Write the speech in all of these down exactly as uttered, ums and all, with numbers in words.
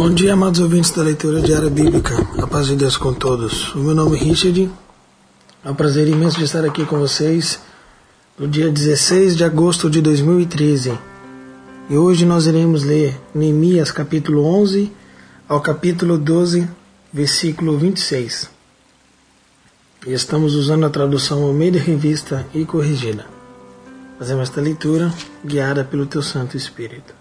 Bom dia, amados ouvintes da leitura diária bíblica. A paz de Deus com todos. O meu nome é Richard. É um prazer imenso de estar aqui com vocês no dia dezesseis de agosto de dois mil e treze. E hoje nós iremos ler Neemias capítulo onze ao capítulo doze, versículo vinte e seis. E estamos usando a tradução Almeida Revista e Corrigida. Fazemos esta leitura guiada pelo Teu Santo Espírito.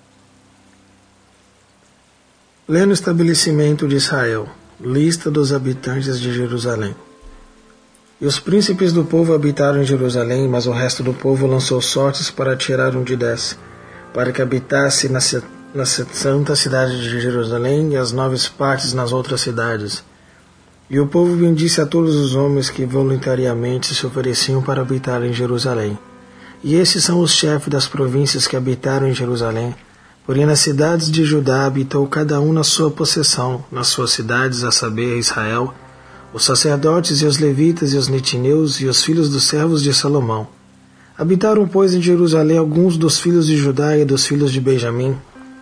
Lê no estabelecimento de Israel, lista dos habitantes de Jerusalém. E os príncipes do povo habitaram em Jerusalém, mas o resto do povo lançou sortes para tirar um de dez, para que habitasse na, na santa cidade de Jerusalém e as nove partes nas outras cidades. E o povo bendisse a todos os homens que voluntariamente se ofereciam para habitar em Jerusalém. E esses são os chefes das províncias que habitaram em Jerusalém. Porém, nas cidades de Judá habitou cada um na sua possessão, nas suas cidades, a saber, Israel, os sacerdotes e os levitas e os netineus e os filhos dos servos de Salomão. Habitaram, pois, em Jerusalém alguns dos filhos de Judá e dos filhos de Benjamim.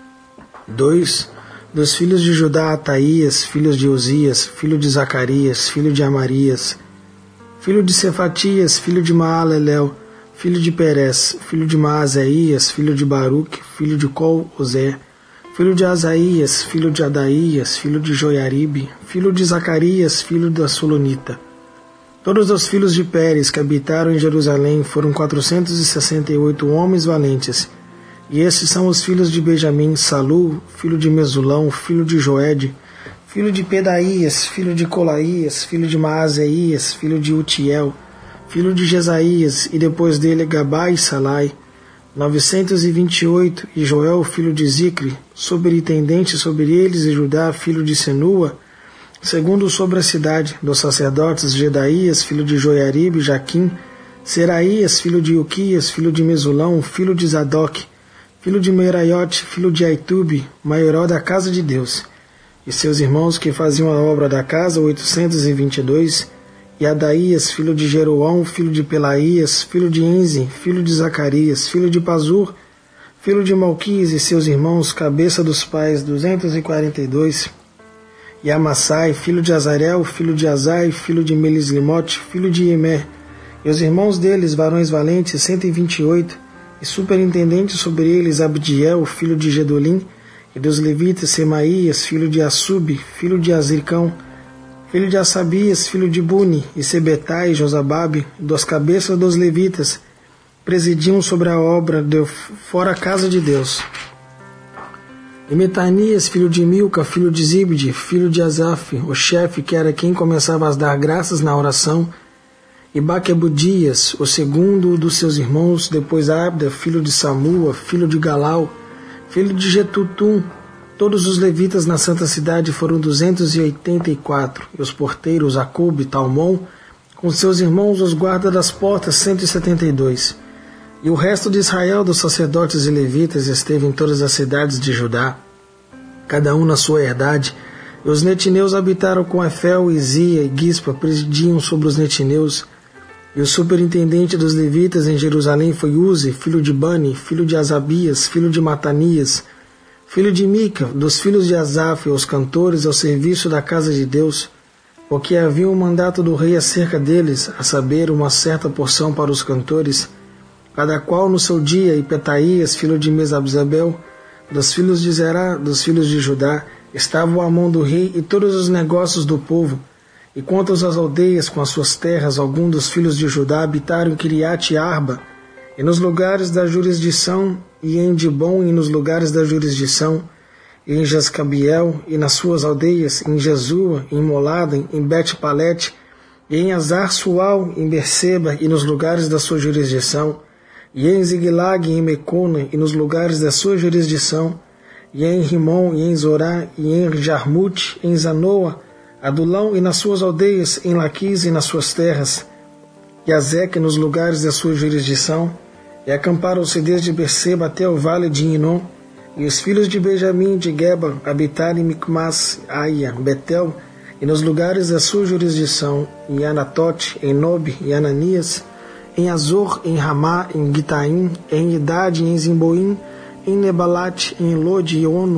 Dois dos filhos de Judá, Ataías, filho de Uzias, filho de Zacarias, filho de Amarias, filho de Cefatias, filho de Maalalel, filho de Perez, filho de Maaseías, filho de Baruque, filho de Col-Ozé, filho de Asaías, filho de Adaías, filho de Joiaribe, filho de Zacarias, filho da Solonita. Todos os filhos de Pérez que habitaram em Jerusalém foram quatrocentos e sessenta e oito homens valentes. E esses são os filhos de Benjamim: Salu, filho de Mesulão, filho de Joede, filho de Pedaías, filho de Colaías, filho de Maaseías, filho de Utiel, filho de Jesaías, e depois dele Gabai e Salai, novecentos e vinte e oito, e Joel, filho de Zicre, superintendente sobre eles, e Judá, filho de Senua, segundo sobre a cidade, dos sacerdotes Jedaías, filho de Joiaribe, Jaquim, Seraías, filho de Uquias, filho de Mesulão, filho de Zadok, filho de Meraiote, filho de Aitube, maioral da casa de Deus, e seus irmãos que faziam a obra da casa, oitocentos e vinte e dois, e Adaías, filho de Jeroão, filho de Pelaías, filho de Enzi, filho de Zacarias, filho de Pazur, filho de Malquias e seus irmãos, cabeça dos pais, duzentos e quarenta e dois, e Amassai, filho de Azarel, filho de Azai, filho de Melislemote, filho de Imer, e os irmãos deles, varões valentes, cento e vinte e oito, e superintendente sobre eles Abdiel, filho de Gedolim, e dos levitas Semaías, filho de Assub, filho de Azircão, filho de Assabias, filho de Buni, e Sebetai, e Josababe, dos cabeças dos levitas, presidiam sobre a obra de fora a casa de Deus. E Metanias, filho de Milca, filho de Zibde, filho de Asaf, o chefe, que era quem começava a dar graças na oração, e Baquebudias, o segundo dos seus irmãos, depois Abda, filho de Samua, filho de Galau, filho de Jetutum. Todos os levitas na santa cidade foram duzentos e oitenta e quatro, e os porteiros Acube, Talmon, com seus irmãos os guardas das portas, cento e setenta e dois. E o resto de Israel, dos sacerdotes e levitas, esteve em todas as cidades de Judá, cada um na sua herdade. E os netineus habitaram com Efel, Izia e Gispa, presidiam sobre os netineus. E o superintendente dos levitas em Jerusalém foi Uzi, filho de Bani, filho de Asabias, filho de Matanias, filho de Mica, dos filhos de Asaf, os cantores ao serviço da casa de Deus, porque havia um mandato do rei acerca deles, a saber, uma certa porção para os cantores, cada qual no seu dia, e Petaías, filho de Mesabzabel, dos filhos de Zerá, dos filhos de Judá, estavam à mão do rei e todos os negócios do povo. E quanto às aldeias com as suas terras, alguns dos filhos de Judá habitaram em Kiriat Arba, e nos lugares da jurisdição, e em Dibon, e nos lugares da jurisdição, e em Jascabiel, e nas suas aldeias, em Jesua, em Moladen, em Bet-Palete, e em Azar-Sual, em Berseba, e nos lugares da sua jurisdição, e em Ziglag, e em Mecona, e nos lugares da sua jurisdição, e em Rimon, e em Zorá, e em Jarmute, em Zanoa, Adulão, e nas suas aldeias, em Laquis, e nas suas terras, e Azeque, nos lugares da sua jurisdição, e acamparam-se desde Berseba até o vale de Inom, e os filhos de Benjamim de Geba habitaram em Micmas, Aia, Betel, e nos lugares da sua jurisdição, em Anatote, em Nobe, em Ananias, em Azor, em Ramá, em Gitaim, em Idade, em Zimboim, em Nebalate, em Lode e Ono,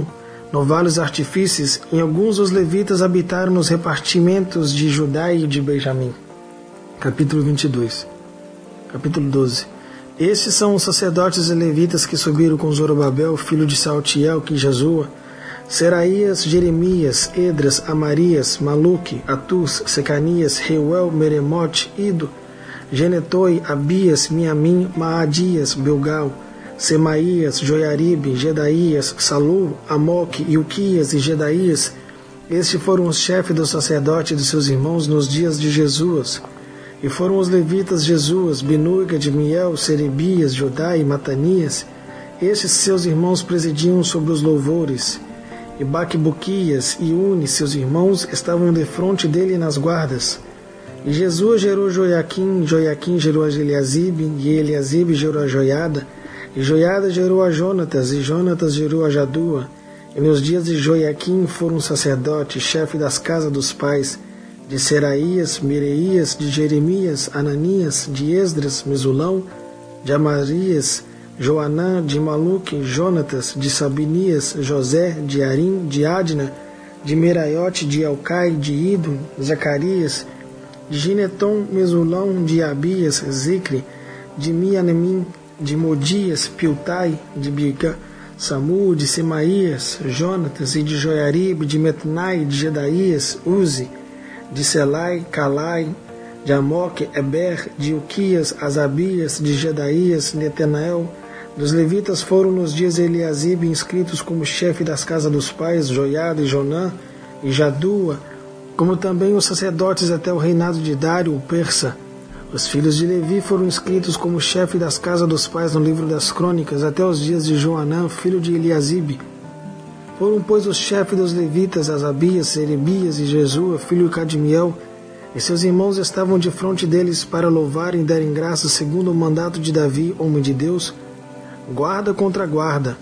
no vale dos artifícios, em alguns os levitas habitaram nos repartimentos de Judá e de Benjamim. Capítulo vinte e dois. Capítulo doze. Estes são os sacerdotes e levitas que subiram com Zorobabel, filho de Saltiel, que Jesua, Seraías, Jeremias, Edras, Amarias, Maluque, Atus, Secanias, Reuel, Meremote, Ido, Genetoi, Abias, Miamim, Maadias, Bilgal, Semaías, Joiaribe, Gedaías, Salu, Amoque, Ilquias e Gedaías. Estes foram os chefes dos sacerdotes de seus irmãos nos dias de Jesuas. E foram os levitas Jesuas, Binui, Gadmiel, Serebias, Judá e Matanias. Estes seus irmãos presidiam sobre os louvores. E Baquebuquias e Uni, seus irmãos, estavam defronte dele nas guardas. E Jesus gerou Joiaquim, Joiaquim gerou a Eliasibe, e Eliasibe gerou a Joiada, e Joiada gerou a Jonatas, e Jonatas gerou a Jadua. E nos dias de Joiaquim foram sacerdotes, chefe das casas dos pais, de Seraías, Mireias, de Jeremias, Ananias, de Esdras, Mesulão, de Amarias, Joanã, de Maluque, Jonatas, de Sabinias, José, de Arim, de Adna, de Meraiote, de Elcai, de Ido, Zacarias, de Gineton, Mesulão, de Abias, Zicre, de Mianemim, de Modias, Piltai, de Biga, Samu, de Semaías, Jonatas, e de Joiaribe, de Metnai, de Gedaías, Uzi, de Selai, Calai, de Amoque, Eber, de Uquias, Asabias, de Gedaías, Netenael. Dos levitas foram nos dias de Eliasibe inscritos como chefe das casas dos pais, Joiada e Jonã e Jadua, como também os sacerdotes até o reinado de Dário, o persa. Os filhos de Levi foram inscritos como chefe das casas dos pais no livro das crônicas até os dias de Joanã, filho de Eliasibe. Foram, pois, os chefes dos levitas, Asabias, Serebias e Jesua, filho de Cadmiel, e seus irmãos estavam de frente deles para louvarem e darem graças segundo o mandato de Davi, homem de Deus, guarda contra guarda,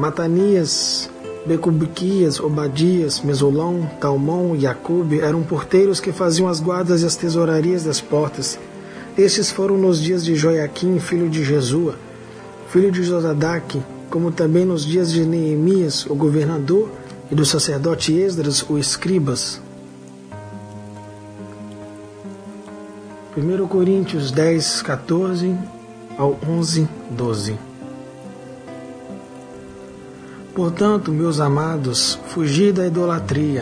Matanias, Becubiquias, Obadias, Mesolão, Talmão e Acube eram porteiros que faziam as guardas e as tesourarias das portas. Estes foram nos dias de Joiaquim, filho de Jesua, filho de Josadaque, como também nos dias de Neemias, o governador, e do sacerdote Esdras, o escribas. primeira Coríntios dez, catorze ao onze, doze. Portanto, meus amados, fugi da idolatria.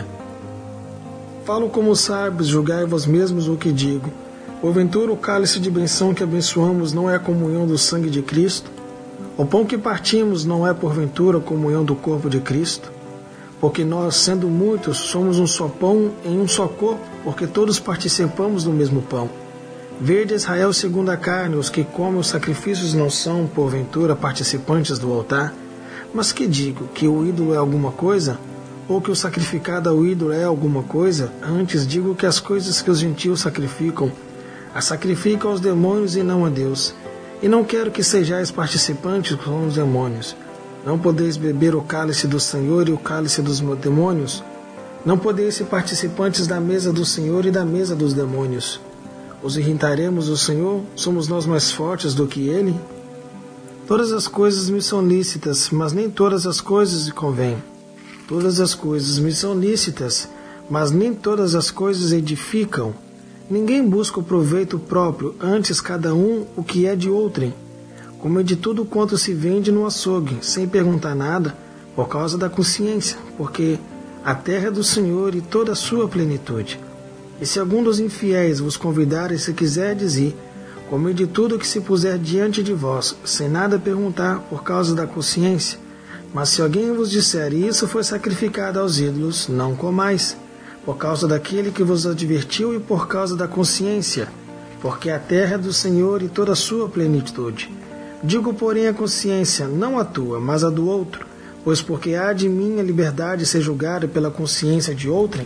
Falo como sábios, julgai vós mesmos o que digo. Porventura o cálice de benção que abençoamos não é a comunhão do sangue de Cristo? O pão que partimos não é porventura a comunhão do corpo de Cristo? Porque nós, sendo muitos, somos um só pão em um só corpo, porque todos participamos do mesmo pão. Vede Israel segundo a carne, os que comem os sacrifícios não são, porventura, participantes do altar? Mas que digo? Que o ídolo é alguma coisa? Ou que o sacrificado ao ídolo é alguma coisa? Antes digo que as coisas que os gentios sacrificam, as sacrificam aos demônios e não a Deus. E não quero que sejais participantes com os demônios. Não podeis beber o cálice do Senhor e o cálice dos demônios? Não podeis ser participantes da mesa do Senhor e da mesa dos demônios. Os irritaremos o Senhor? Somos nós mais fortes do que Ele? Todas as coisas me são lícitas, mas nem todas as coisas me convêm. Todas as coisas me são lícitas, mas nem todas as coisas edificam. Ninguém busca o proveito próprio, antes cada um o que é de outrem. Come de tudo quanto se vende no açougue, sem perguntar nada, por causa da consciência, porque a terra é do Senhor e toda a sua plenitude. E se algum dos infiéis vos convidar, e se quiserdes ir, come de tudo que se puser diante de vós, sem nada perguntar, por causa da consciência. Mas se alguém vos disser, isso foi sacrificado aos ídolos, não comais, por causa daquele que vos advertiu e por causa da consciência, porque a terra é do Senhor e toda a sua plenitude. Digo, porém, a consciência, não a tua, mas a do outro, pois porque há de mim a liberdade ser julgada pela consciência de outrem?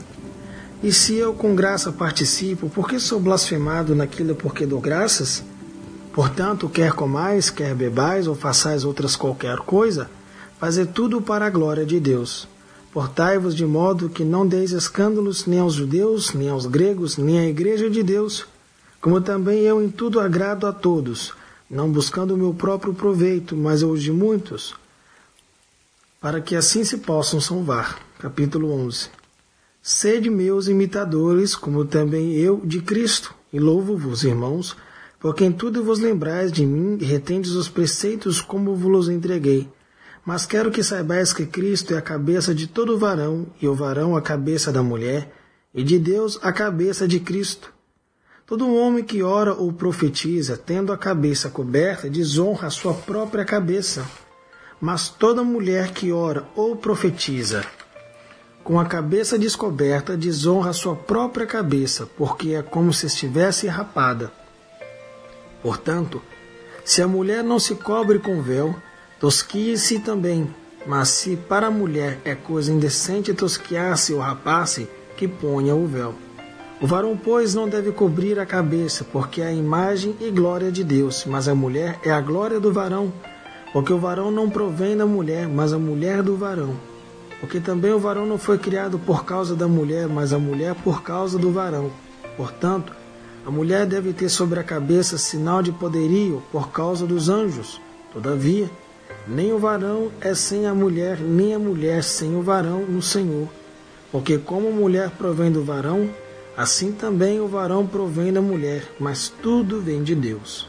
E se eu com graça participo, por que sou blasfemado naquilo por que dou graças? Portanto, quer comais, quer bebais, ou façais outras qualquer coisa, fazei tudo para a glória de Deus. Portai-vos de modo que não deis escândalos nem aos judeus, nem aos gregos, nem à igreja de Deus, como também eu em tudo agrado a todos, não buscando o meu próprio proveito, mas os de muitos, para que assim se possam salvar. Capítulo onze. Sede meus imitadores, como também eu de Cristo, e louvo-vos, irmãos, porque em tudo vos lembrais de mim e retendes os preceitos como vos entreguei. Mas quero que saibais que Cristo é a cabeça de todo varão, e o varão a cabeça da mulher, e de Deus a cabeça de Cristo. Todo homem que ora ou profetiza, tendo a cabeça coberta, desonra a sua própria cabeça. Mas toda mulher que ora ou profetiza, com a cabeça descoberta, desonra a sua própria cabeça, porque é como se estivesse rapada. Portanto, se a mulher não se cobre com véu, tosquie-se também, mas se para a mulher é coisa indecente tosquiar-se ou rapar-se, que ponha o véu. O varão, pois, não deve cobrir a cabeça, porque é a imagem e glória de Deus, mas a mulher é a glória do varão, porque o varão não provém da mulher, mas a mulher do varão. Porque também o varão não foi criado por causa da mulher, mas a mulher por causa do varão. Portanto, a mulher deve ter sobre a cabeça sinal de poderio por causa dos anjos. Todavia, nem o varão é sem a mulher, nem a mulher sem o varão no Senhor. Porque como a mulher provém do varão, assim também o varão provém da mulher, mas tudo vem de Deus.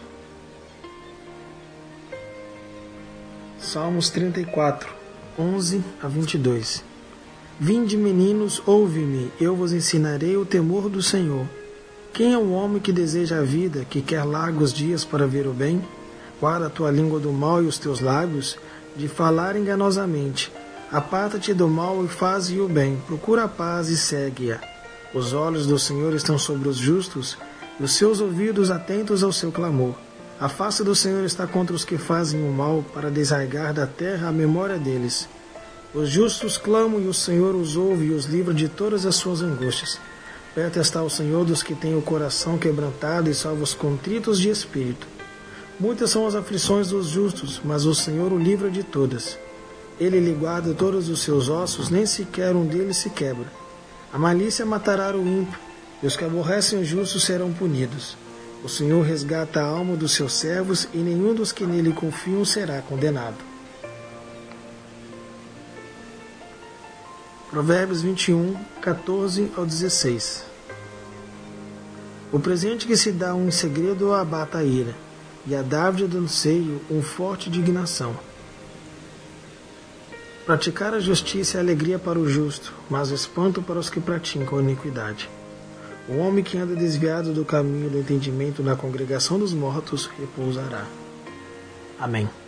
Salmos trinta e quatro, onze a vinte e dois. Vinde, meninos, ouve-me, eu vos ensinarei o temor do Senhor. Quem é o homem que deseja a vida, que quer largos dias para ver o bem? Guarda a tua língua do mal e os teus lábios de falar enganosamente. Aparta-te do mal e faze o bem, procura a paz e segue-a. Os olhos do Senhor estão sobre os justos, e os seus ouvidos atentos ao seu clamor. A face do Senhor está contra os que fazem o mal, para desarraigar da terra a memória deles. Os justos clamam e o Senhor os ouve e os livra de todas as suas angústias. Perto está o Senhor dos que têm o coração quebrantado e salva os contritos de espírito. Muitas são as aflições dos justos, mas o Senhor o livra de todas. Ele lhe guarda todos os seus ossos, nem sequer um deles se quebra. A malícia matará o ímpio, e os que aborrecem o justo serão punidos. O Senhor resgata a alma dos seus servos, e nenhum dos que nele confiam será condenado. Provérbios vinte e um, catorze ao dezesseis. O presente que se dá um segredo abata a ira, e a dádiva do anseio um forte indignação. Praticar a justiça é alegria para o justo, mas espanto para os que praticam a iniquidade. O homem que anda desviado do caminho do entendimento na congregação dos mortos repousará. Amém.